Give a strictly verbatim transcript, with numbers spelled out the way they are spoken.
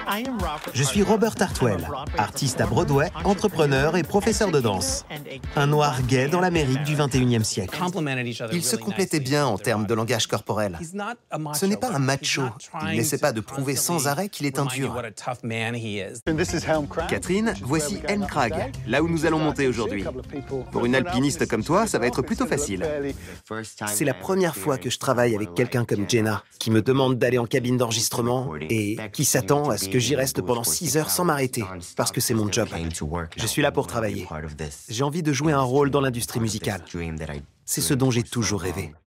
Je suis Robert Hartwell, artiste à Broadway, entrepreneur et professeur de danse. Un noir gay dans l'Amérique du vingt et unième siècle. Ils se complétaient bien en termes de langage corporel. Ce n'est pas un macho. Il n'essaie pas de prouver sans arrêt qu'il est un dur. Catherine, voici N Crag, là où nous allons monter aujourd'hui. Pour une alpiniste comme toi, ça va être plutôt facile. C'est la première fois que je travaille avec quelqu'un comme Jenna, qui me demande d'aller en cabine d'enregistrement et qui s'attend à ce que j'y reste pendant six heures sans m'arrêter, parce que c'est mon job. Je suis là pour travailler. J'ai envie de jouer un rôle dans l'industrie musicale. C'est ce dont j'ai toujours rêvé.